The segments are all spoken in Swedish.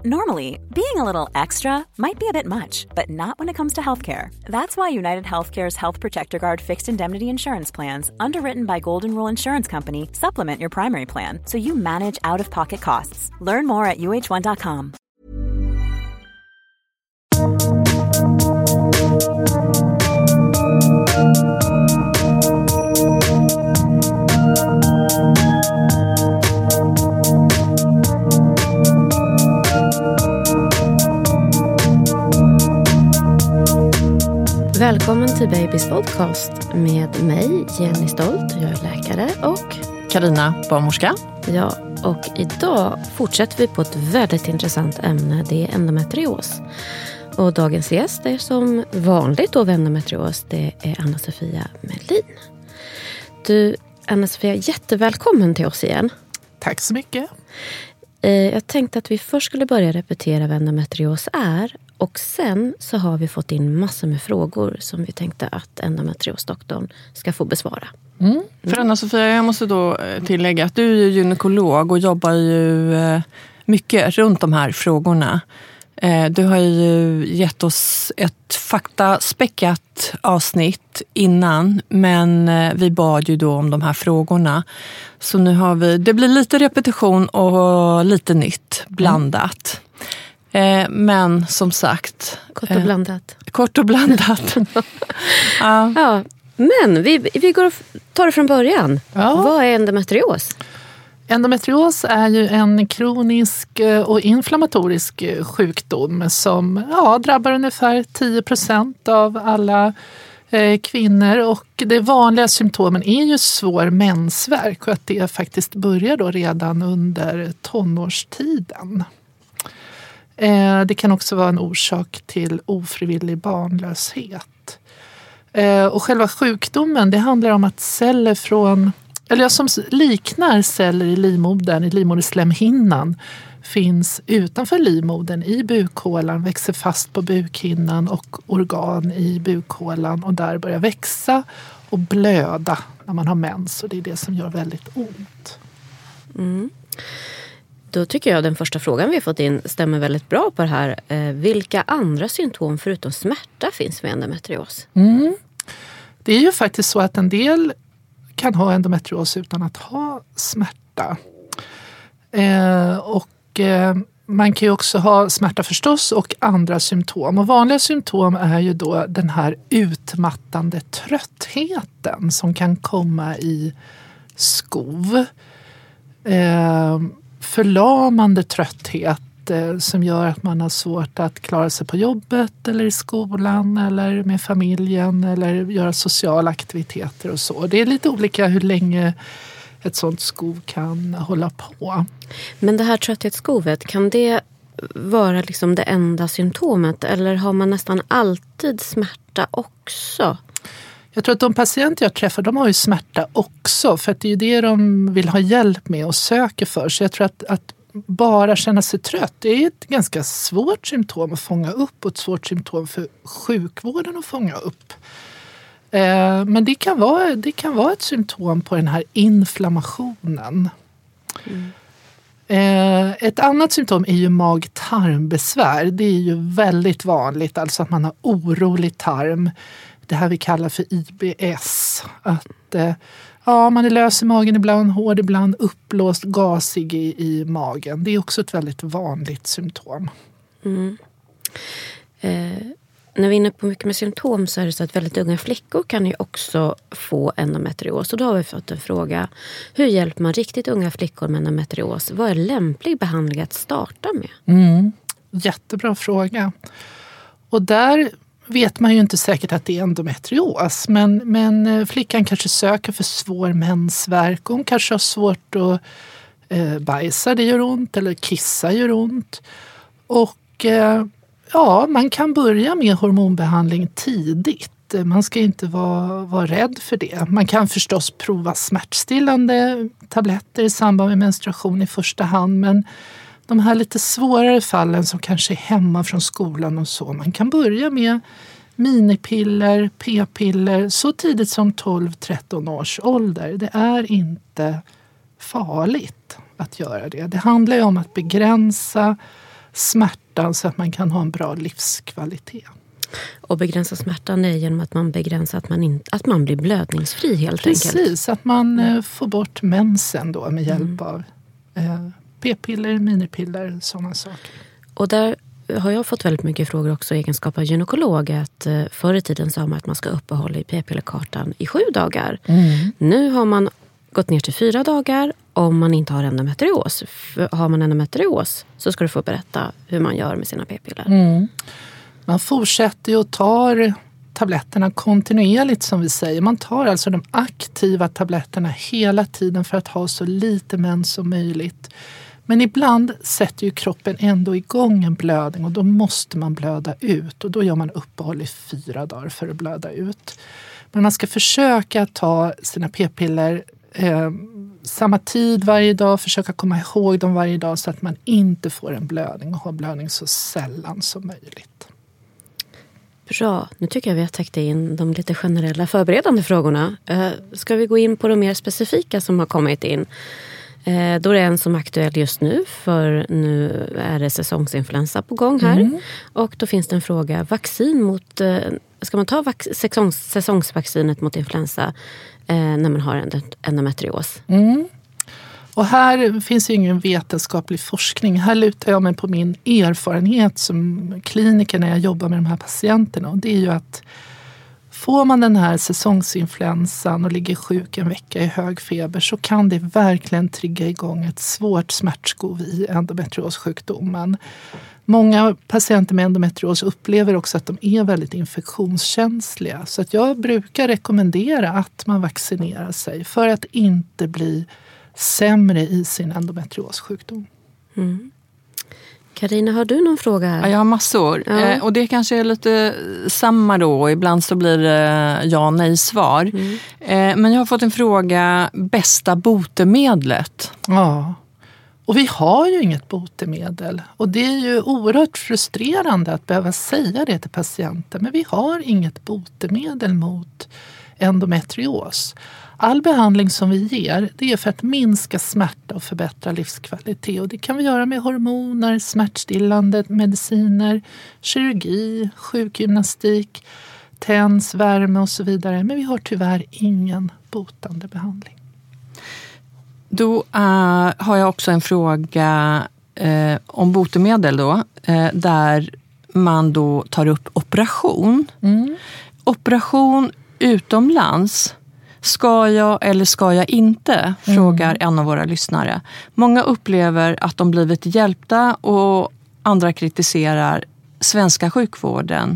Normally, being a little extra might be a bit much, but not when it comes to healthcare. That's why United Healthcare's Health Protector Guard fixed indemnity insurance plans, underwritten by Golden Rule Insurance Company, supplement your primary plan so you manage out-of-pocket costs. Learn more at uh1.com. Välkommen till Babys podcast med mig, Jenny Stolt, jag är läkare, och Carina, barnmorska. Ja, och idag fortsätter vi på ett väldigt intressant ämne, det är endometrios. Och dagens gäst är som vanligt av endometrios, det är Anna-Sofia Melin. Du, Anna-Sofia, jättevälkommen till oss igen. Tack så mycket. Jag tänkte att vi först skulle börja repetera vad endometrios är. Och sen så har vi fått in massor med frågor som vi tänkte att endometriosdoktorn ska få besvara. För Anna-Sofia, jag måste då tillägga att du är gynekolog och jobbar ju mycket runt de här frågorna. Du har ju gett oss ett faktaspäckat avsnitt innan, men vi bad ju då om de här frågorna. Så nu har det blir lite repetition och lite nytt blandat. Men som sagt... Kort och blandat. Kort och blandat. Ja, men vi går och tar det från början. Ja. Vad är endometrios? Endometrios är ju en kronisk och inflammatorisk sjukdom som drabbar ungefär 10% av alla kvinnor. Och de vanliga symptomen är ju svår mensvärk och att det faktiskt börjar då redan under tonårstiden. Det kan också vara en orsak till ofrivillig barnlöshet. Och själva sjukdomen, det handlar om att celler som liknar celler i livmodern, i livmoderslemhinnan, finns utanför livmodern i bukhålan, växer fast på bukhinnan och organ i bukhålan och där börjar växa och blöda när man har mens, och det är det som gör väldigt ont. Då tycker jag den första frågan vi har fått in stämmer väldigt bra på det här. Vilka andra symptom förutom smärta finns med endometrios? Det är ju faktiskt så att en del kan ha endometrios utan att ha smärta. Man kan ju också ha smärta förstås och andra symptom. Och vanliga symptom är ju då den här utmattande tröttheten som kan komma i skov. Förlamande trötthet som gör att man har svårt att klara sig på jobbet eller i skolan eller med familjen eller göra sociala aktiviteter och så. Det är lite olika hur länge ett sånt skov kan hålla på. Men det här trötthetsskovet, kan det vara liksom det enda symptomet eller har man nästan alltid smärta också? Jag tror att de patienter jag träffar, de har ju smärta också, för att det är ju det de vill ha hjälp med och söker för. Så jag tror att bara känna sig trött, det är ett ganska svårt symptom att fånga upp och ett svårt symptom för sjukvården att fånga upp. Men det kan vara ett symptom på den här inflammationen. Ett annat symptom är ju mag-tarmbesvär. Det är ju väldigt vanligt, alltså att man har orolig tarm. Det här vi kallar för IBS. Att man är lös i magen ibland, hård ibland, uppblåst, gasig i magen. Det är också ett väldigt vanligt symptom. När vi är inne på mycket med symptom så är det så att väldigt unga flickor kan ju också få endometrios. Och då har vi fått en fråga, hur hjälper man riktigt unga flickor med endometrios? Vad är lämplig behandling att starta med? Jättebra fråga. Och där vet man ju inte säkert att det är endometrios. Men flickan kanske söker för svår mensvärk. Hon kanske har svårt att bajsa, det gör ont. Eller kissa gör ont. Och man kan börja med hormonbehandling tidigt. Man ska inte vara rädd för det. Man kan förstås prova smärtstillande tabletter i samband med menstruation i första hand. Men de här lite svårare fallen som kanske är hemma från skolan och så. Man kan börja med minipiller, p-piller så tidigt som 12-13 års ålder. Det är inte farligt att göra det. Det handlar ju om att begränsa smärtan så att man kan ha en bra livskvalitet. Och begränsa smärtan är genom att man begränsar att man blir blödningsfri helt enkelt. Precis, att man får bort mensen då med hjälp av p-piller, minipiller, sådana saker. Och där har jag fått väldigt mycket frågor också i egenskap av gynekolog. Att förr i tiden sa man att man ska uppehålla i p-pillerkartan i 7 dagar. Nu har man gått ner till 4 dagar om man inte har endometrios. Har man endometrios så ska du få berätta hur man gör med sina p-piller. Man fortsätter ju att ta tabletterna kontinuerligt som vi säger. Man tar alltså de aktiva tabletterna hela tiden för att ha så lite mens som möjligt. Men ibland sätter ju kroppen ändå igång en blödning och då måste man blöda ut. Och då gör man uppehåll i 4 dagar för att blöda ut. Men man ska försöka ta sina p-piller samma tid varje dag. Försöka komma ihåg dem varje dag så att man inte får en blödning och har blödning så sällan som möjligt. Bra, nu tycker jag vi har täckt in de lite generella förberedande frågorna. Ska vi gå in på de mer specifika som har kommit in? Då är det en som är aktuell just nu, för nu är det säsongsinfluensa på gång här. Och då finns det en fråga, vaccin mot, ska man ta säsongsvaccinet mot influensa när man har endometrios? Och här finns ju ingen vetenskaplig forskning. Här lutar jag mig på min erfarenhet som kliniker när jag jobbar med de här patienterna. Och det är ju att får man den här säsongsinfluensan och ligger sjuk en vecka i hög feber så kan det verkligen trigga igång ett svårt smärtskov i endometriossjukdomen. Många patienter med endometrios upplever också att de är väldigt infektionskänsliga. Så att jag brukar rekommendera att man vaccinerar sig för att inte bli sämre i sin endometriossjukdom. Carina, har du någon fråga här? Ja, jag har massor. Ja. Och det kanske är lite samma då. Ibland så blir det ja-nej-svar. Men jag har fått en fråga, bästa botemedlet? Ja, och vi har ju inget botemedel. Och det är ju oerhört frustrerande att behöva säga det till patienten. Men vi har inget botemedel mot endometrios. All behandling som vi ger, det är för att minska smärta och förbättra livskvalitet. Och det kan vi göra med hormoner, smärtstillande mediciner, kirurgi, sjukgymnastik, TENS, värme och så vidare. Men vi har tyvärr ingen botande behandling. Då har jag också en fråga om botemedel då. Där man då tar upp operation. Operation utomlands. Ska jag eller ska jag inte? Frågar en av våra lyssnare. Många upplever att de blivit hjälpta och andra kritiserar svenska sjukvården.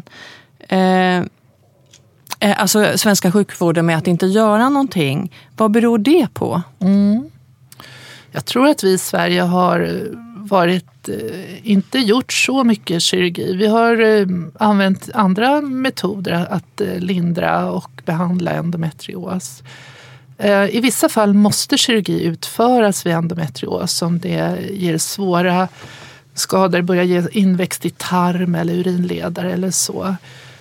Alltså svenska sjukvården med att inte göra någonting. Vad beror det på? Jag tror att vi i Sverige har inte gjort så mycket kirurgi. Vi har använt andra metoder att lindra och behandla endometrios. I vissa fall måste kirurgi utföras vid endometrios om det ger svåra skador, börjar ge inväxt i tarm eller urinledare eller så.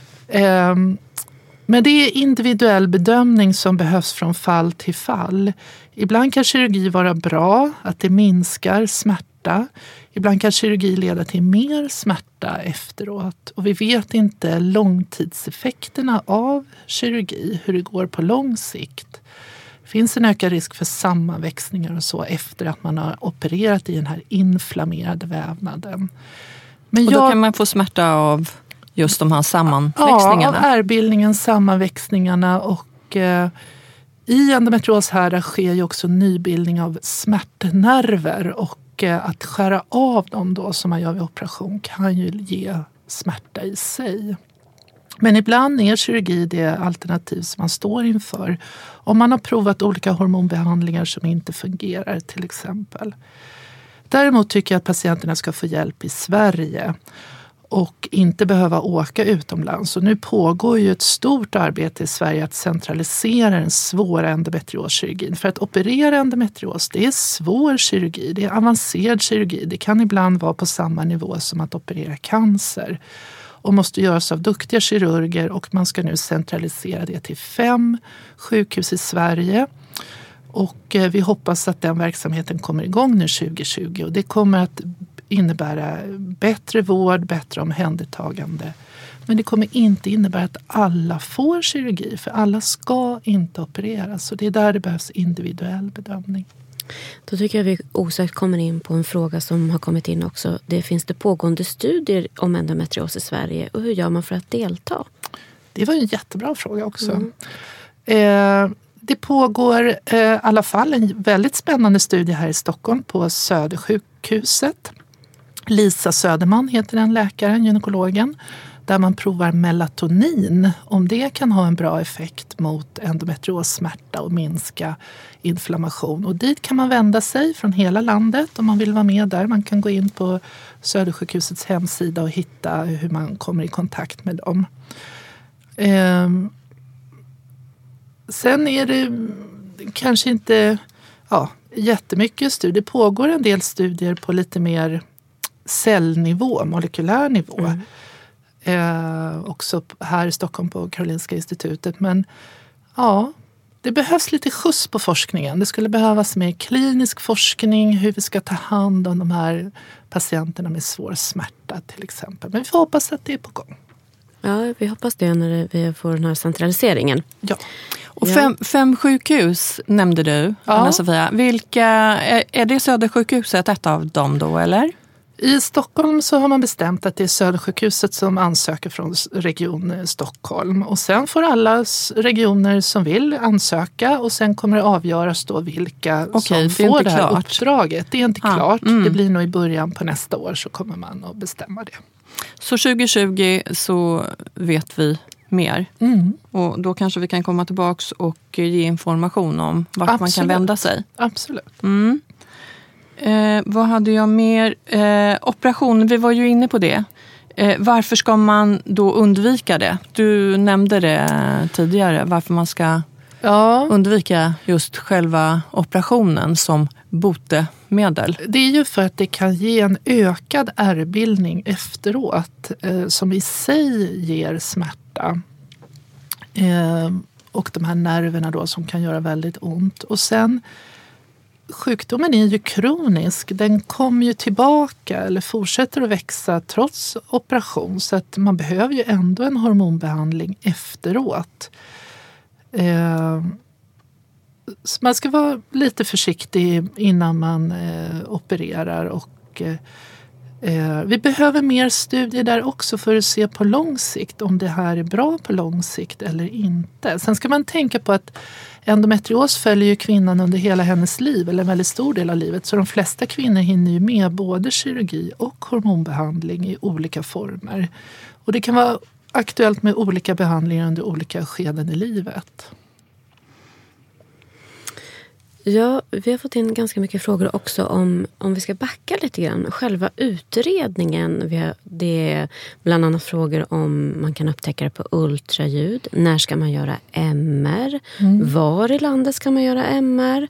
Men det är individuell bedömning som behövs från fall till fall. Ibland kan kirurgi vara bra, att det minskar smärta. Ibland kan kirurgi leda till mer smärta efteråt. Och vi vet inte långtidseffekterna av kirurgi, hur det går på lång sikt. Det finns en ökad risk för sammanväxningar och så efter att man har opererat i den här inflammerade vävnaden. Men och då kan man få smärta av just de här sammanväxningarna? Ja, av ärrbildningen, sammanväxningarna och i endometrioshärdar sker ju också nybildning av smärtnerver och att skära av dem då som man gör vid operation kan ju ge smärta i sig. Men ibland är kirurgi det alternativ som man står inför om man har provat olika hormonbehandlingar som inte fungerar till exempel. Däremot tycker jag att patienterna ska få hjälp i Sverige och inte behöva åka utomlands. Och nu pågår ju ett stort arbete i Sverige att centralisera den svåra endometrioskirurgin. För att operera endometrios, det är svår kirurgi, det är avancerad kirurgi. Det kan ibland vara på samma nivå som att operera cancer. Och måste göras av duktiga kirurger och man ska nu centralisera det till 5 sjukhus i Sverige. Och vi hoppas att den verksamheten kommer igång nu 2020 och det kommer att innebära bättre vård, bättre omhändertagande. Men det kommer inte innebära att alla får kirurgi, för alla ska inte opereras. Så det är där det behövs individuell bedömning. Då tycker jag vi osökt kommer in på en fråga som har kommit in också. Finns det pågående studier om endometrios i Sverige och hur gör man för att delta? Det var en jättebra fråga också. Det pågår i alla fall en väldigt spännande studie här i Stockholm på Södersjukhuset. Lisa Söderman heter den läkaren, gynekologen. Där man provar melatonin, om det kan ha en bra effekt mot endometriossmärta och minska inflammation. Och dit kan man vända sig från hela landet om man vill vara med där. Man kan gå in på Södersjukhusets hemsida och hitta hur man kommer i kontakt med dem. Sen är det kanske inte jättemycket studier. Det pågår en del studier på lite mer cellnivå, molekylär nivå. Också här i Stockholm på Karolinska institutet. Men det behövs lite skjuts på forskningen. Det skulle behövas mer klinisk forskning, hur vi ska ta hand om de här patienterna med svår smärta till exempel. Men vi får hoppas att det är på gång. Ja, vi hoppas det när vi får den här centraliseringen. Ja. Och 5 sjukhus nämnde du, Anna-Sofia. Vilka, är det Södersjukhuset ett av dem då, eller? I Stockholm så har man bestämt att det är Södersjukhuset som ansöker från region Stockholm. Och sen får alla regioner som vill ansöka och sen kommer det avgöras då vilka som får det här uppdraget. Det är inte klart. Det blir nog i början på nästa år så kommer man att bestämma det. Så 2020 så vet vi mer. Och då kanske vi kan komma tillbaka och ge information om vart man kan vända sig. Absolut. Vad hade jag mer? Operation, vi var ju inne på det. Varför ska man då undvika det? Du nämnde det tidigare, varför man ska undvika just själva operationen som botemedel. Det är ju för att det kan ge en ökad ärrbildning efteråt som i sig ger smärta. Och de här nerverna då som kan göra väldigt ont. Och sen sjukdomen är ju kronisk. Den kommer ju tillbaka eller fortsätter att växa trots operation. Så att man behöver ju ändå en hormonbehandling efteråt. Så man ska vara lite försiktig innan man opererar. Och vi behöver mer studier där också för att se på lång sikt om det här är bra på lång sikt eller inte. Sen ska man tänka på att endometrios följer ju kvinnan under hela hennes liv eller en väldigt stor del av livet. Så de flesta kvinnor hinner ju med både kirurgi och hormonbehandling i olika former. Och det kan vara aktuellt med olika behandlingar under olika skeden i livet. Ja, vi har fått in ganska mycket frågor också om vi ska backa lite grann. Själva utredningen, det är bland annat frågor om man kan upptäcka det på ultraljud. När ska man göra MR? Var i landet ska man göra MR?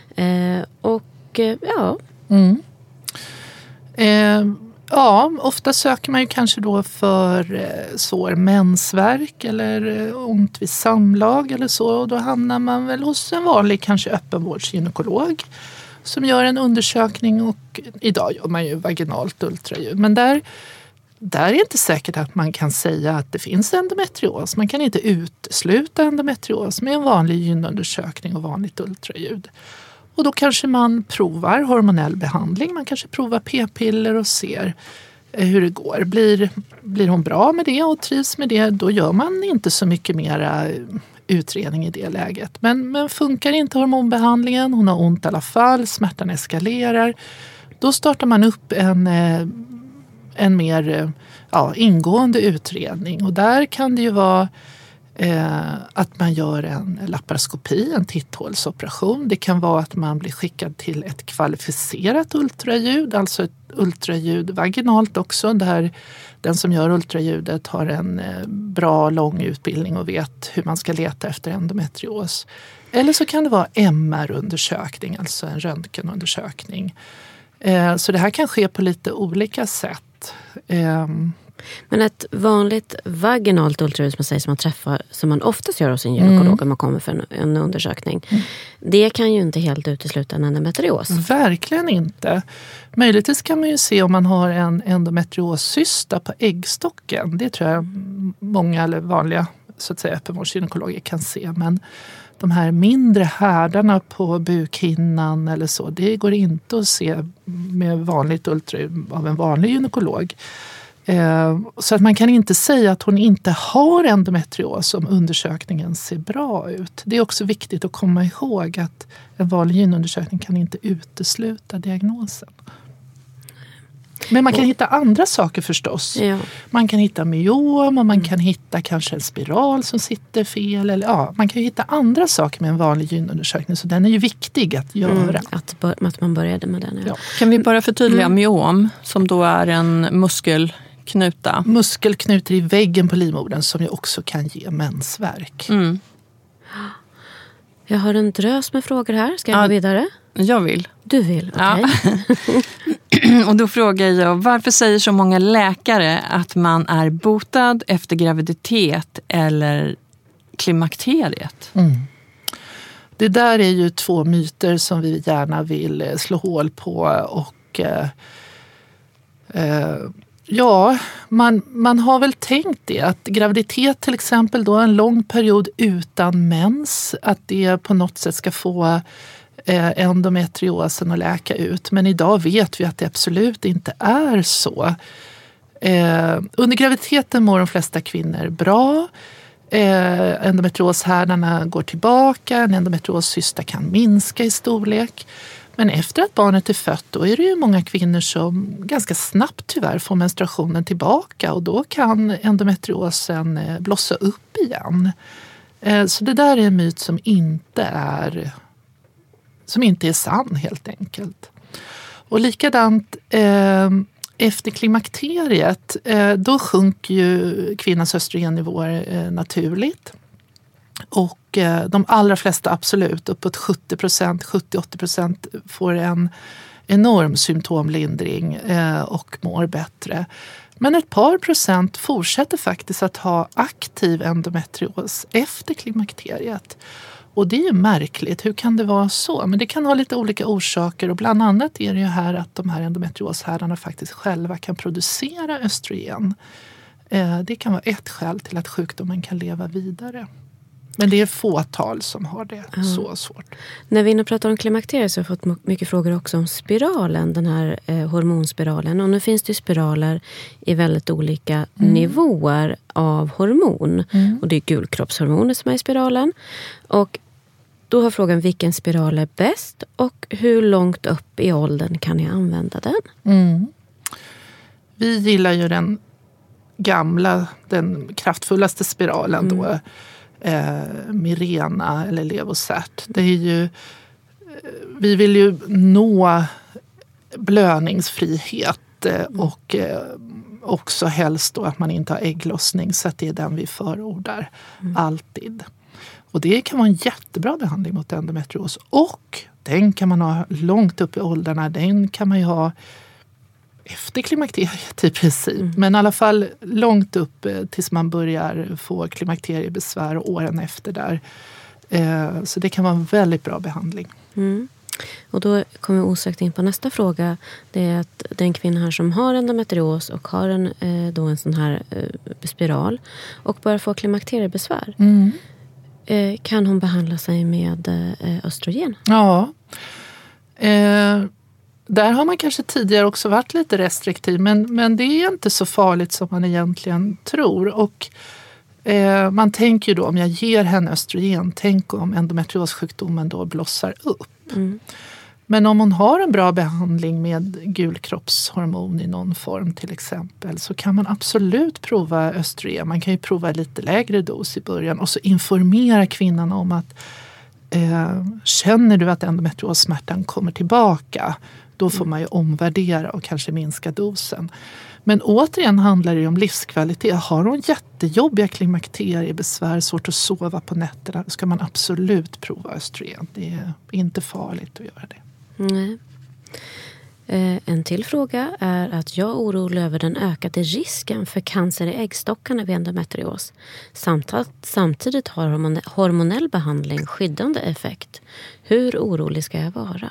Ofta söker man ju kanske då för svår mensvärk eller ont vid samlag eller så. Och då hamnar man väl hos en vanlig kanske öppenvårdsgynekolog som gör en undersökning och idag gör man ju vaginalt ultraljud. Men där är det inte säkert att man kan säga att det finns endometrios. Man kan inte utesluta endometrios med en vanlig gynundersökning och vanligt ultraljud. Och då kanske man provar hormonell behandling. Man kanske provar p-piller och ser hur det går. Blir hon bra med det och trivs med det, då gör man inte så mycket mera utredning i det läget. Men funkar inte hormonbehandlingen, hon har ont i alla fall, smärtan eskalerar. Då startar man upp en mer ingående utredning. Och där kan det ju vara att man gör en laparoskopi, en titthålsoperation. Det kan vara att man blir skickad till ett kvalificerat ultraljud, alltså ett ultraljud vaginalt också, där den som gör ultraljudet har en bra lång utbildning och vet hur man ska leta efter endometrios. Eller så kan det vara MR-undersökning, alltså en röntgenundersökning. Så det här kan ske på lite olika sätt. Men ett vanligt vaginalt ultraljud som man oftast gör hos en gynekolog om man kommer för en undersökning, det kan ju inte helt utesluta en endometrios. Verkligen inte. Möjligtvis kan man ju se om man har en endometrioscysta på äggstocken. Det tror jag många eller vanliga så att säga öppenvårdsgynekologer kan se. Men de här mindre härdarna på bukhinnan eller så, det går inte att se med vanligt ultraljud av en vanlig gynekolog. Så att man kan inte säga att hon inte har endometrios om undersökningen ser bra ut. Det är också viktigt att komma ihåg att en vanlig gynundersökning kan inte utesluta diagnosen. Men man kan hitta andra saker förstås. Ja. Man kan hitta myom och man kan hitta kanske en spiral som sitter fel. Eller, man kan hitta andra saker med en vanlig gynundersökning. Så den är ju viktig att göra. Att man började med den. Ja. Kan vi bara förtydliga myom som då är en muskelknuta? Muskelknutor i väggen på livmodern som ju också kan ge mensvärk. Mm. Jag har en drös med frågor här. Ska jag gå vidare? Jag vill. Du vill, okej. Ja. Och då frågar jag, varför säger så många läkare att man är botad efter graviditet eller klimakteriet? Det där är ju 2 myter som vi gärna vill slå hål på och man har väl tänkt det att graviditet till exempel då en lång period utan mens, att det på något sätt ska få endometriosen att läka ut. Men idag vet vi att det absolut inte är så. Under graviditeten mår de flesta kvinnor bra. Endometrioshärdarna går tillbaka. En endometrioscysta kan minska i storlek. Men efter att barnet är fött då är det ju många kvinnor som ganska snabbt tyvärr får menstruationen tillbaka. Och då kan endometriosen blossa upp igen. Så det där är en myt som inte är sann helt enkelt. Och likadant efter klimakteriet då sjunker ju kvinnans östrogennivåer naturligt. Och de allra flesta absolut, uppåt 70-80% får en enorm symptomlindring och mår bättre. Men ett par procent fortsätter faktiskt att ha aktiv endometrios efter klimakteriet. Och det är ju märkligt, hur kan det vara så? Men det kan ha lite olika orsaker och bland annat är det ju här att de här endometrioshärdarna faktiskt själva kan producera östrogen. Det kan vara ett skäl till att sjukdomen kan leva vidare. Men det är fåtal som har det så svårt. När vi inne pratar om klimakteriet så har jag fått mycket frågor också om spiralen, den här hormonspiralen. Och nu finns det ju spiraler i väldigt olika nivåer av hormon. Och det är gulkroppshormoner som är i spiralen. Och då har frågan vilken spiral är bäst och hur långt upp i åldern kan jag använda den? Vi gillar ju den gamla, den kraftfullaste spiralen då. Mirena eller Levocert. Det är ju, vi vill ju nå blödningsfrihet och också helst då att man inte har ägglossning, så att det är den vi förordar alltid. Och det kan vara en jättebra behandling mot endometrios och den kan man ha långt upp i åldrarna, den kan man ju ha efter klimakteriet i princip. Men i alla fall långt upp tills man börjar få klimakteriebesvär och åren efter där. Så det kan vara en väldigt bra behandling. Och då kommer vi osökt in på nästa fråga. Det är att den kvinna här som har endometrios och har en sån här spiral och börjar få klimakteriebesvär. Kan hon behandla sig med östrogen? Ja. Där har man kanske tidigare också varit lite restriktiv, men det är inte så farligt som man egentligen tror. Och man tänker ju då, om jag ger henne östrogen, tänk om endometriossjukdomen då blossar upp. Men om hon har en bra behandling med gulkroppshormon i någon form till exempel, så kan man absolut prova östrogen. Man kan ju prova lite lägre dos i början och så informera kvinnan om att känner du att endometriossmärtan kommer tillbaka, då får man ju omvärdera och kanske minska dosen. Men återigen handlar det om livskvalitet. Har hon jättejobbiga klimakteriebesvär, svårt att sova på nätterna, då ska man absolut prova östrogen. Det är inte farligt att göra det. Nej. En till fråga är att jag är orolig över den ökade risken för cancer i äggstockarna vid endometrios. Samtidigt har hormonell behandling skyddande effekt. Hur orolig ska jag vara?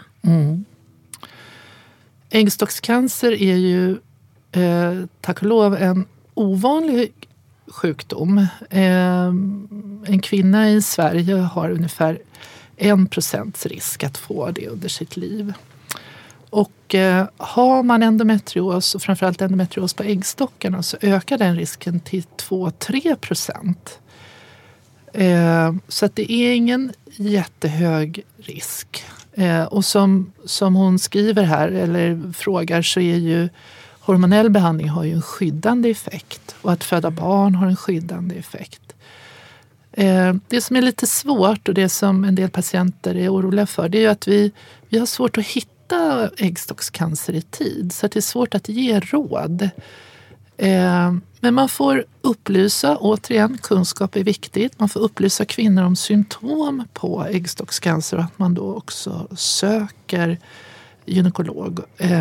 Äggstockscancer är ju tack och lov en ovanlig sjukdom. En kvinna i Sverige har ungefär 1% risk att få det under sitt liv. Och har man endometrios och framförallt endometrios på äggstockarna så ökar den risken till 2-3%. Så att det är ingen jättehög risk. Och som hon skriver här eller frågar så är ju hormonell behandling har ju en skyddande effekt och att föda barn har en skyddande effekt. Det som är lite svårt och det som en del patienter är oroliga för det är ju att vi har svårt att hitta äggstockscancer i tid så att det är svårt att ge råd. Men man får upplysa, återigen kunskap är viktigt, man får upplysa kvinnor om symptom på äggstockscancer och att man då också söker gynekolog.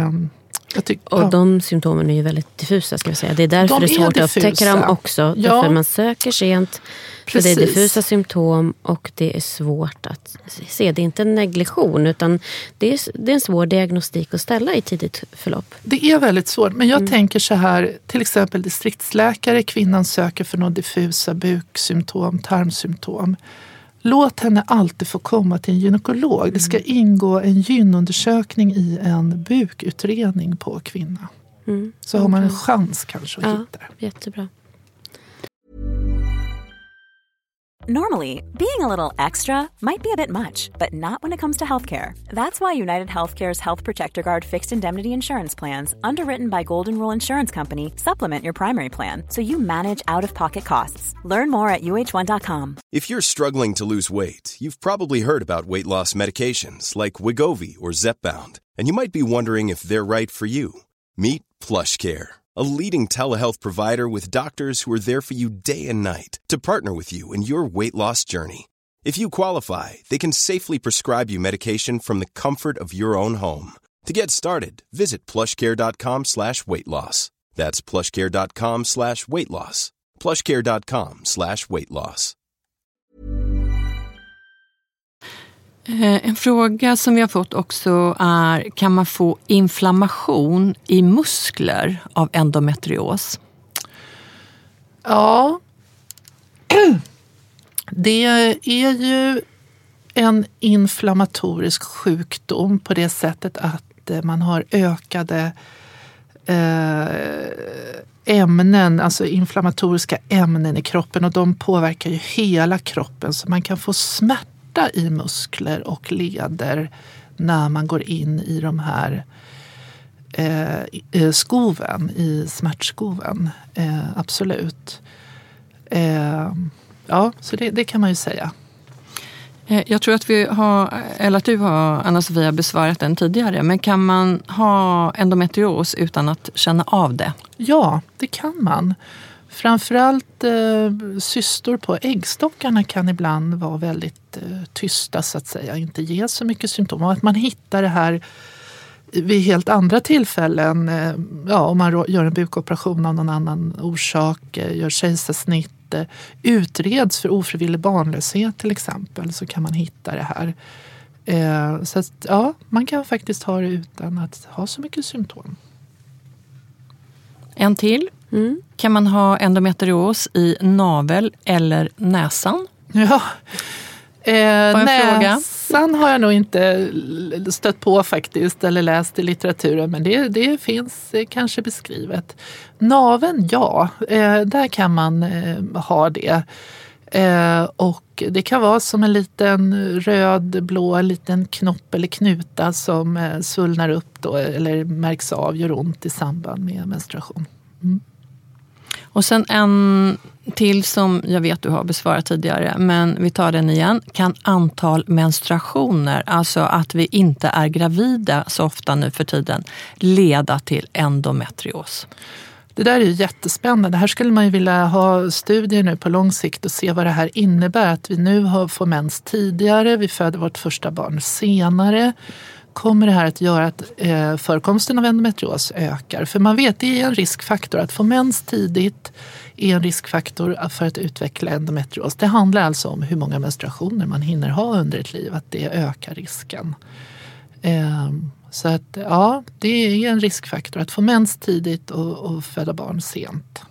De symptomen är ju väldigt diffusa ska jag säga. Det är därför det är svårt att upptäcka dem också. Därför man söker sent. För det är diffusa symptom och det är svårt att se. Det är inte en negation utan det är en svår diagnostik att ställa i tidigt förlopp. Det är väldigt svårt. Men jag tänker så här, till exempel distriktsläkare, kvinnan söker för några diffusa buksymptom, tarmsymptom. Låt henne alltid få komma till en gynekolog. Det ska ingå en gynundersökning i en bukutredning på kvinna. Så har man en chans kanske att hitta det. Jättebra. Normally, being a little extra might be a bit much, but not when it comes to healthcare. That's why United Healthcare's Health Protector Guard fixed indemnity insurance plans, underwritten by Golden Rule Insurance Company, supplement your primary plan so you manage out-of-pocket costs. Learn more at uh1.com. If you're struggling to lose weight, you've probably heard about weight loss medications like Wegovy or Zepbound, and you might be wondering if they're right for you. Meet PlushCare, a leading telehealth provider with doctors who are there for you day and night to partner with you in your weight loss journey. If you qualify, they can safely prescribe you medication from the comfort of your own home. To get started, visit plushcare.com/weightloss. That's plushcare.com/weightloss. plushcare.com/weightloss. En fråga som vi har fått också är, kan man få inflammation i muskler av endometrios? Ja, det är ju en inflammatorisk sjukdom på det sättet att man har ökade ämnen, alltså inflammatoriska ämnen i kroppen och de påverkar ju hela kroppen så man kan få smärta i muskler och leder när man går in i de här skoven, i smärtskoven. Absolut. Ja, så det kan man ju säga. Jag tror att du har, Anna-Sofia, besvarat den tidigare. Men kan man ha endometrios utan att känna av det? Ja, det kan man. Framförallt cystor på äggstockarna kan ibland vara väldigt tysta så att säga. Inte ge så mycket symptom. Och att man hittar det här vid helt andra tillfällen. Om man gör en bukoperation av någon annan orsak. Gör kejsarsnitt. Utreds för ofrivillig barnlöshet till exempel. Så kan man hitta det här. Så att, ja, man kan faktiskt ha det utan att ha så mycket symptom. En till. Kan man ha endometrios i navel eller näsan? Ja, näsan fråga. Har jag nog inte stött på faktiskt eller läst i litteraturen, men det finns kanske beskrivet. Naveln, ja, där kan man ha det. Och det kan vara som en liten röd-blå liten knopp eller knuta som svullnar upp då, eller märks av, gör ont i samband med menstruation. Och sen en till som jag vet du har besvarat tidigare, men vi tar den igen. Kan antal menstruationer, alltså att vi inte är gravida så ofta nu för tiden, leda till endometrios? Det där är ju jättespännande. Här skulle man ju vilja ha studier nu på lång sikt och se vad det här innebär. Att vi nu får mens tidigare, vi föder vårt första barn senare. kommer det här att göra att förekomsten av endometrios ökar. För man vet, det är en riskfaktor. Att få mens tidigt är en riskfaktor för att utveckla endometrios. Det handlar alltså om hur många menstruationer man hinner ha under ett liv, att det ökar risken. Så att ja, det är en riskfaktor att få mens tidigt och föda barn sent.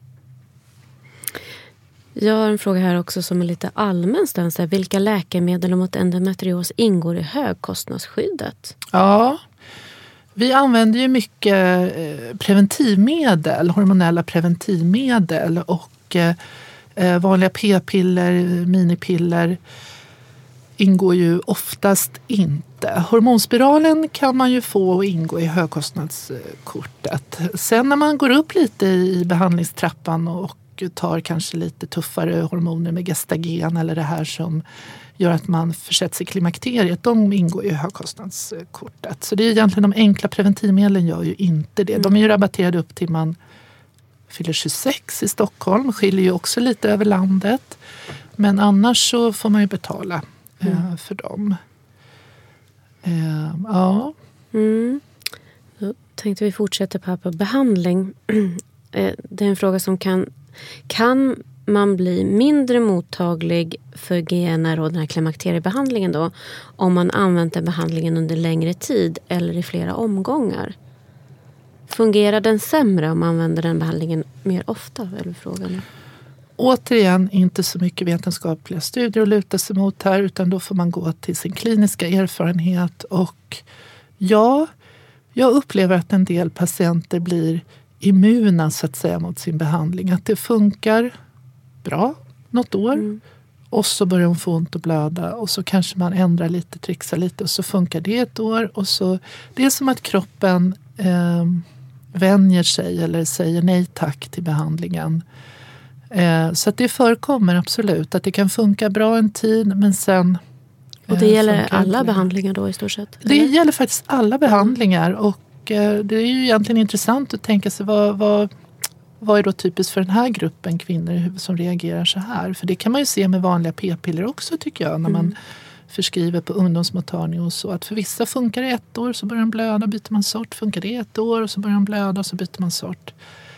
Jag har en fråga här också som är lite allmän. Vilka läkemedel mot endometrios ingår i högkostnadsskyddet? Ja, vi använder ju mycket preventivmedel, hormonella preventivmedel och vanliga p-piller, minipiller ingår ju oftast inte. Hormonspiralen kan man ju få och ingå i högkostnadskortet. Sen när man går upp lite i behandlingstrappan och tar kanske lite tuffare hormoner med gestagen eller det här som gör att man försätts i klimakteriet, de ingår i högkostnadskortet. Så det är egentligen de enkla preventivmedlen gör ju inte det. De är ju rabatterade upp till man fyller 26 i Stockholm, skiljer ju också lite över landet. Men annars så får man ju betala för dem. Ja. Då tänkte vi fortsätta på behandling. Det är en fråga som kan man bli mindre mottaglig för GnR och den här klimakteriebehandlingen då om man använder behandlingen under längre tid eller i flera omgångar? Fungerar den sämre om man använder den behandlingen mer ofta? Eller frågan? Återigen, inte så mycket vetenskapliga studier att luta sig mot här, utan då får man gå till sin kliniska erfarenhet. Och ja, jag upplever att en del patienter blir immuna så att säga mot sin behandling. Att det funkar bra något år och så börjar hon få ont och blöda och så kanske man ändrar lite, trixar lite och så funkar det ett år. Och så, det är som att kroppen vänjer sig eller säger nej tack till behandlingen. Så att det förekommer absolut att det kan funka bra en tid men sen... Och det gäller alla behandlingar då i stort sett? Det gäller faktiskt alla behandlingar och det är ju egentligen intressant att tänka sig vad är då typiskt för den här gruppen kvinnor som reagerar så här. För det kan man ju se med vanliga p-piller också tycker jag när man förskriver på ungdomsmottagning och så. Att för vissa funkar det ett år så börjar de blöda, byter man sort. Funkar det ett år och så börjar de blöda och så byter man sort.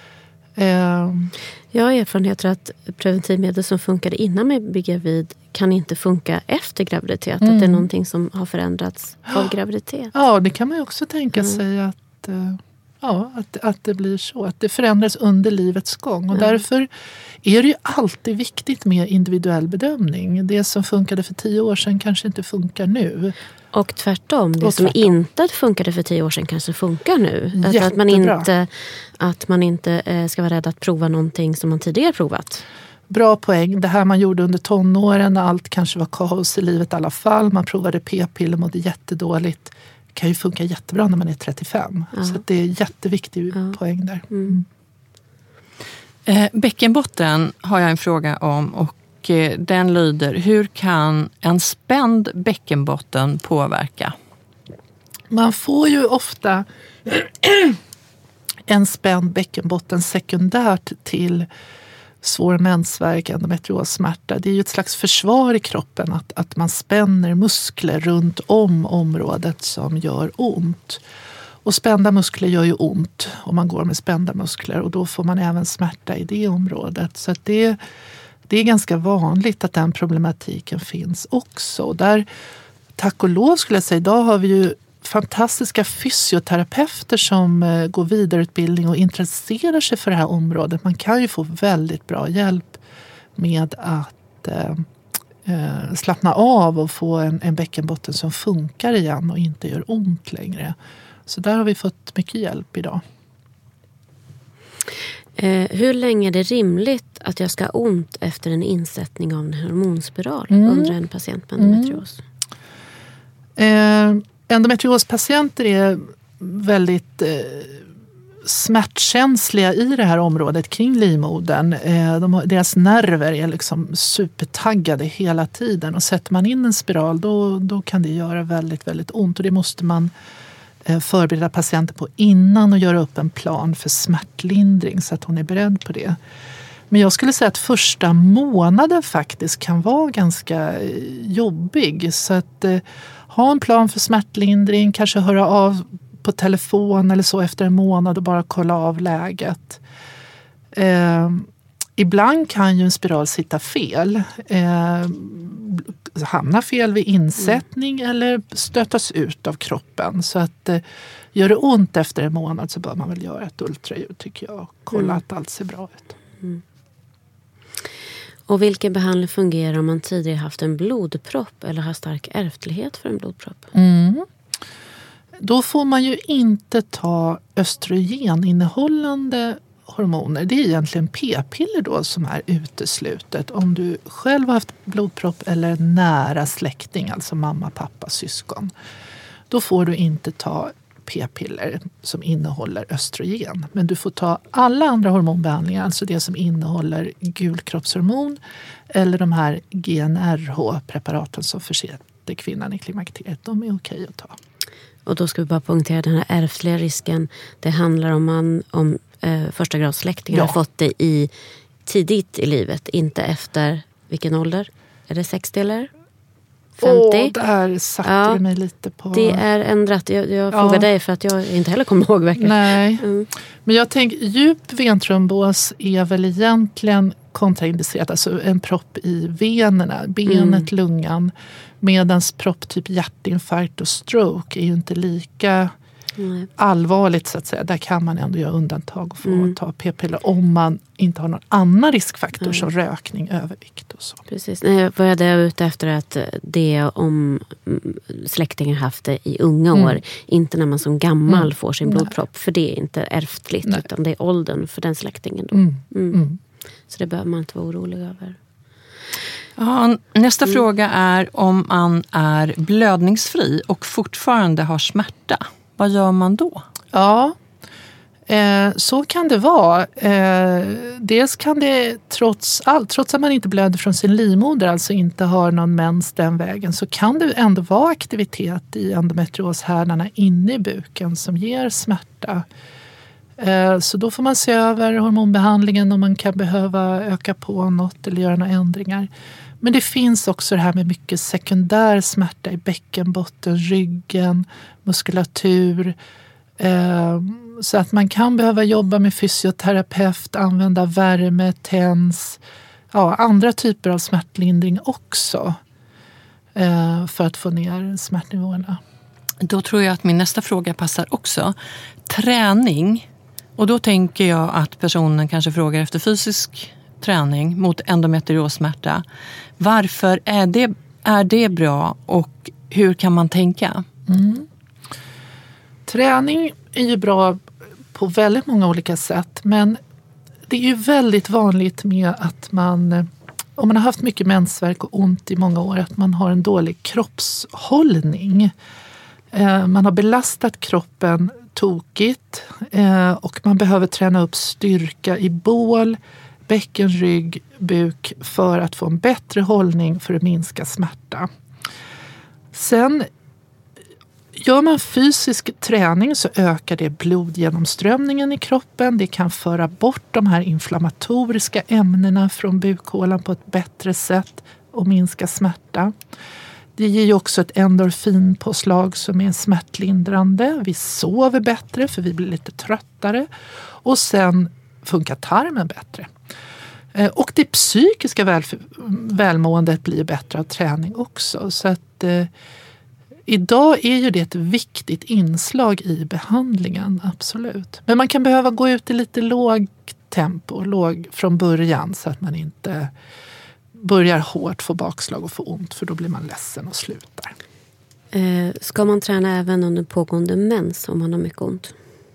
Jag har erfarenheter att preventivmedel som funkade innan man blir gravid kan inte funka efter graviditet. Att det är någonting som har förändrats av graviditet. Ja, det kan man ju också tänka sig att det blir så. Att det förändras under livets gång. Och därför är det ju alltid viktigt med individuell bedömning. Det som funkade för 10 år sedan kanske inte funkar nu. Och tvärtom, det som inte funkade för 10 år sedan kanske funkar nu. Att man inte ska vara rädd att prova någonting som man tidigare provat. Bra poäng. Det här man gjorde under tonåren när allt kanske var kaos i livet i alla fall. Man provade p-piller och mådde jättedåligt. Det kan ju funka jättebra när man är 35. Ja. Så det är jätteviktig poäng där. Bäckenbotten har jag en fråga om och den lyder: hur kan en spänd bäckenbotten påverka? Man får ju ofta en spänd bäckenbotten sekundärt till svår mensvärk, endometriossmärta. Det är ju ett slags försvar i kroppen att man spänner muskler runt om området som gör ont. Och spända muskler gör ju ont om man går med spända muskler och då får man även smärta i det området. Så att det är ganska vanligt att den problematiken finns också. Där, tack och lov skulle jag säga, idag har vi ju fantastiska fysioterapeuter som går vidareutbildning och intresserar sig för det här området. Man kan ju få väldigt bra hjälp med att slappna av och få en bäckenbotten som funkar igen och inte gör ont längre. Så där har vi fått mycket hjälp idag. Hur länge är det rimligt att jag ska ha ont efter en insättning av en hormonspiral under en patient med endometrios? Endometriospatienter är väldigt smärtkänsliga i det här området kring livmodern. Deras nerver är liksom supertaggade hela tiden och sätter man in en spiral då kan det göra väldigt, väldigt ont och det måste man förbereda patienten på innan och göra upp en plan för smärtlindring så att hon är beredd på det. Men jag skulle säga att första månaden faktiskt kan vara ganska jobbig. Så att ha en plan för smärtlindring, kanske höra av på telefon eller så efter en månad och bara kolla av läget. Ibland kan ju en spiral sitta fel. Hamna fel vid insättning eller stötas ut av kroppen. Så att gör det ont efter en månad så bör man väl göra ett ultraljud tycker jag. Och kolla att allt ser bra ut. Mm. Och vilken behandling fungerar om man tidigare haft en blodpropp eller har stark ärftlighet för en blodpropp? Då får man ju inte ta östrogeninnehållande hormoner. Det är egentligen p-piller då som är uteslutet. Om du själv har haft blodpropp eller nära släkting, alltså mamma, pappa, syskon. Då får du inte ta p-piller som innehåller östrogen. Men du får ta alla andra hormonbehandlingar, alltså det som innehåller gulkroppshormon eller de här GnRH-preparaten som förser kvinnan i klimakteriet. De är okej att ta. Och då ska vi bara poängtera den här ärftliga risken. Det handlar om första grads släktingar har fått det tidigt i livet, inte efter vilken ålder? Är det 60 eller 50? Där satte du mig lite på... Det är ändrat. Jag frågar dig för att jag inte heller kommer ihåg verkligen. Nej, men jag tänker djup ventrombos är väl egentligen kontraindicerat, alltså en propp i venerna, benet, lungan. Medans propp typ hjärtinfarkt och stroke är ju inte lika allvarligt så att säga. Där kan man ändå göra undantag och få ta p-piller om man inte har någon annan riskfaktor som rökning, övervikt och så. Precis. Vad jag är ute efter att det om släktingen haft det i unga år, inte när man som gammal får sin blodpropp, för det är inte ärftligt utan det är åldern för den släktingen då. Så det behöver man inte vara orolig över. Ja, nästa fråga är om man är blödningsfri och fortfarande har smärta. Vad gör man då? Ja, så kan det vara. Dels kan det trots att man inte blöder från sin livmoder, alltså inte har någon mens den vägen, så kan det ändå vara aktivitet i endometrioshärdarna inne i buken som ger smärta. Så då får man se över hormonbehandlingen om man kan behöva öka på något eller göra några ändringar. Men det finns också det här med mycket sekundär smärta i bäckenbotten, ryggen, muskulatur. Så att man kan behöva jobba med fysioterapeut, använda värme, TENS, andra typer av smärtlindring också. För att få ner smärtnivåerna. Då tror jag att min nästa fråga passar också. Träning. Och då tänker jag att personen kanske frågar efter fysisk träning mot endometriosmärta. Varför är det bra och hur kan man tänka? Träning är ju bra på väldigt många olika sätt, men det är ju väldigt vanligt med att man, om man har haft mycket mensvärk och ont i många år, att man har en dålig kroppshållning. Man har belastat kroppen tokigt och man behöver träna upp styrka i bål, bäcken, rygg, buk för att få en bättre hållning för att minska smärta. Sen gör man fysisk träning så ökar det blodgenomströmningen i kroppen. Det kan föra bort de här inflammatoriska ämnena från bukhålan på ett bättre sätt och minska smärta. Det ger ju också ett endorfinpåslag som är smärtlindrande. Vi sover bättre för vi blir lite tröttare. Och sen funkar tarmen bättre. Och det psykiska välmåendet blir bättre av träning också. Så att idag är ju det ett viktigt inslag i behandlingen, absolut. Men man kan behöva gå ut i lite låg tempo, från början så att man inte börjar hårt, få bakslag och få ont, för då blir man ledsen och slutar. Ska man träna även under pågående mens om man har mycket ont?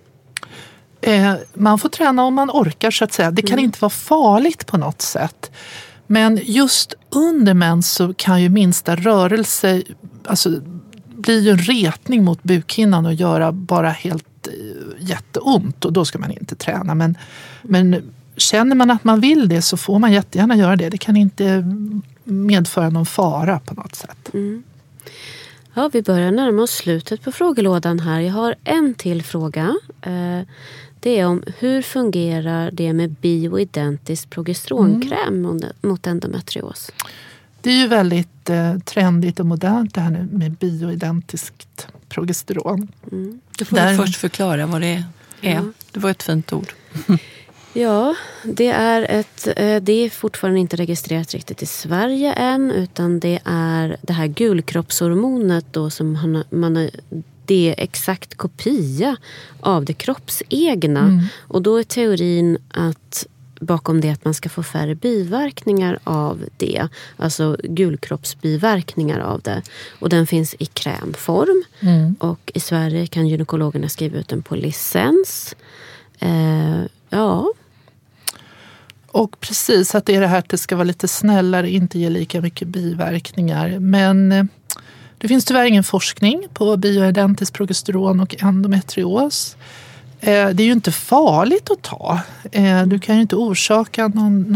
Man får träna om man orkar så att säga. Det kan inte vara farligt på något sätt. Men just under mens så kan ju minsta rörelse, alltså blir ju en retning mot bukhinnan och göra bara helt jätteont, och då ska man inte träna. Men känner man att man vill det så får man jättegärna göra det. Det kan inte medföra någon fara på något sätt. Ja, vi börjar närma oss slutet på frågelådan här. Jag har en till fråga. Det är om hur fungerar det med bioidentisk progesteronkräm mot endometrios? Det är ju väldigt trendigt och modernt det här nu med bioidentiskt progesteron. Du får först förklara vad det är. Ja. Det var ett fint ord. Ja, det är fortfarande inte registrerat riktigt i Sverige än, utan det är det här gulkroppshormonet då som det är exakt kopia av det kroppsegna. Och då är teorin att bakom det att man ska få färre biverkningar av det. Alltså gulkroppsbiverkningar av det. Och den finns i krämform. Och i Sverige kan gynekologerna skriva ut den på licens. Ja. Och precis att det är det här att det ska vara lite snällare, inte ge lika mycket biverkningar. Men det finns tyvärr ingen forskning på bioidentiskt progesteron och endometrios. Det är ju inte farligt att ta. Du kan ju inte orsaka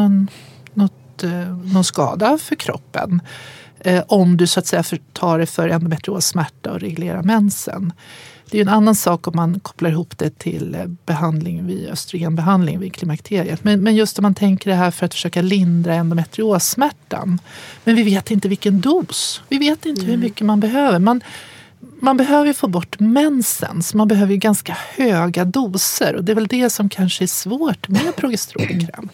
någon skada för kroppen om du så att säga tar det för endometrios smärta och reglerar mensen. Det är en annan sak om man kopplar ihop det till behandling vid östrogenbehandling vid klimakteriet. Men just om man tänker det här för att försöka lindra endometriossmärtan. Men vi vet inte vilken dos. Vi vet inte hur mycket man behöver. Man behöver få bort mensen, så man behöver ju ganska höga doser. Och det är väl det som kanske är svårt med progesteronkräm.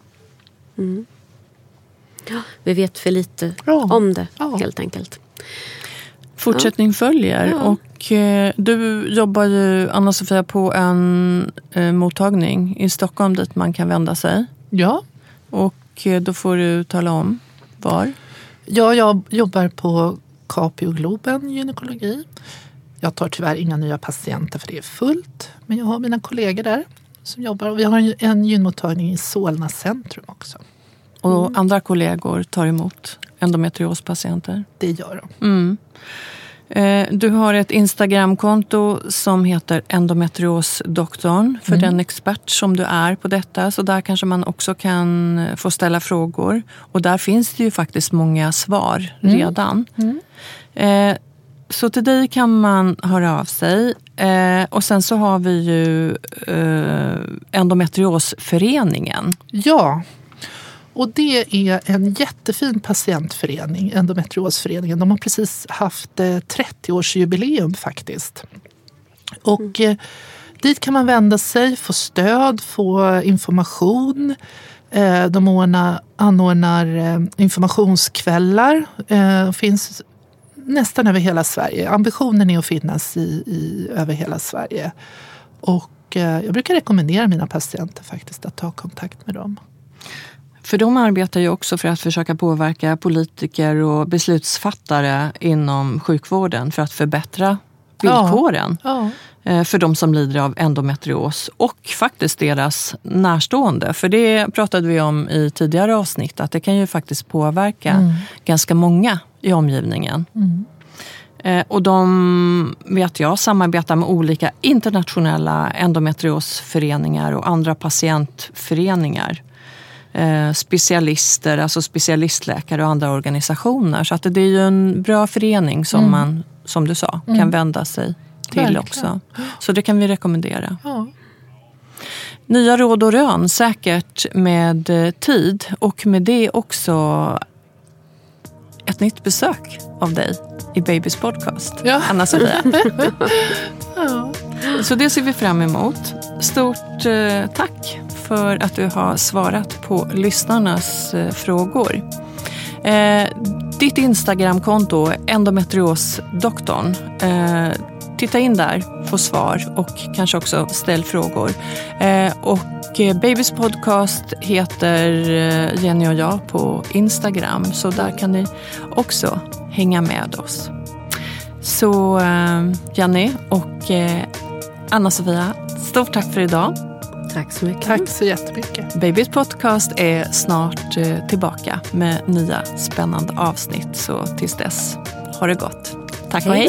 Ja, vi vet för lite om det, helt enkelt. Fortsättning följer. Och du jobbar ju, Anna-Sofia, på en mottagning i Stockholm dit man kan vända sig. Ja. Och då får du tala om var. Ja, jag jobbar på Capio Globen gynekologi. Jag tar tyvärr inga nya patienter för det är fullt. Men jag har mina kollegor där som jobbar. Och vi har en gynmottagning i Solna centrum också. Och andra kollegor tar emot endometriospatienter? Det gör de. Du har ett Instagramkonto som heter endometriosdoktorn för den expert som du är på detta. Så där kanske man också kan få ställa frågor. Och där finns det ju faktiskt många svar redan. Så till dig kan man höra av sig. Och sen så har vi ju Endometriosföreningen. Ja. Och det är en jättefin patientförening, Endometriosföreningen. De har precis haft 30-årsjubileum faktiskt. Och dit kan man vända sig, få stöd, få information. De anordnar informationskvällar. Finns nästan över hela Sverige. Ambitionen är att finnas över hela Sverige. Och jag brukar rekommendera mina patienter faktiskt att ta kontakt med dem. För de arbetar ju också för att försöka påverka politiker och beslutsfattare inom sjukvården för att förbättra villkoren för de som lider av endometrios och faktiskt deras närstående. För det pratade vi om i tidigare avsnitt, att det kan ju faktiskt påverka ganska många i omgivningen. Och de, vet jag, samarbetar med olika internationella endometriosföreningar och andra patientföreningar. Specialister, alltså specialistläkare och andra organisationer. Så att det är ju en bra förening som man, som du sa, kan vända sig till. Verkligen. Också. Så det kan vi rekommendera. Ja. Nya råd och rön, säkert med tid. Och med det också ett nytt besök av dig i Babys podcast. Ja. Anna-Sofia. Så det ser vi fram emot. Stort tack för att du har svarat på lyssnarnas frågor. Ditt Instagramkonto, endometriosdoktorn. Titta in där, få svar och kanske också ställ frågor. Och Babys podcast heter Jenny och jag på Instagram. Så där kan ni också hänga med oss. Så Jenny och Anna-Sofia, stort tack för idag. Tack så mycket. Tack så jättemycket. Babys podcast är snart tillbaka med nya spännande avsnitt. Så tills dess, ha det gott. Tack och hej.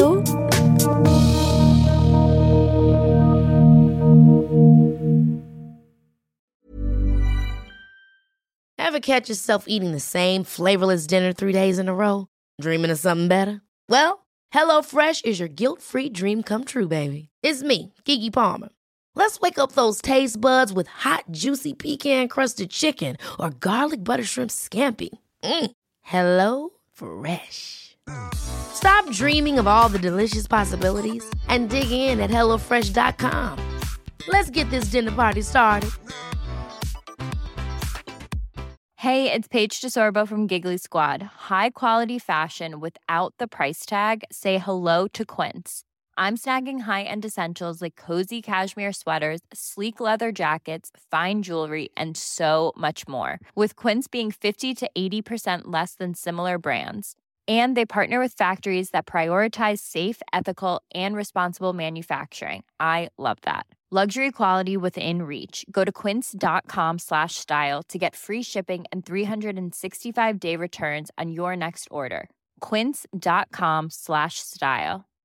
Ever catch yourself eating the same flavorless dinner 3 days in a row? Dreaming of something better? Well, HelloFresh is your guilt-free dream come true, baby. It's me, Keke Palmer. Let's wake up those taste buds with hot, juicy pecan-crusted chicken or garlic butter shrimp scampi. Hello Fresh. Stop dreaming of all the delicious possibilities and dig in at HelloFresh.com. Let's get this dinner party started. Hey, it's Paige DeSorbo from Giggly Squad. High quality fashion without the price tag. Say hello to Quince. I'm snagging high-end essentials like cozy cashmere sweaters, sleek leather jackets, fine jewelry, and so much more. With Quince being 50 to 80% less than similar brands. And they partner with factories that prioritize safe, ethical, and responsible manufacturing. I love that. Luxury quality within reach. Go to quince.com/style to get free shipping and 365-day returns on your next order. Quince.com/style.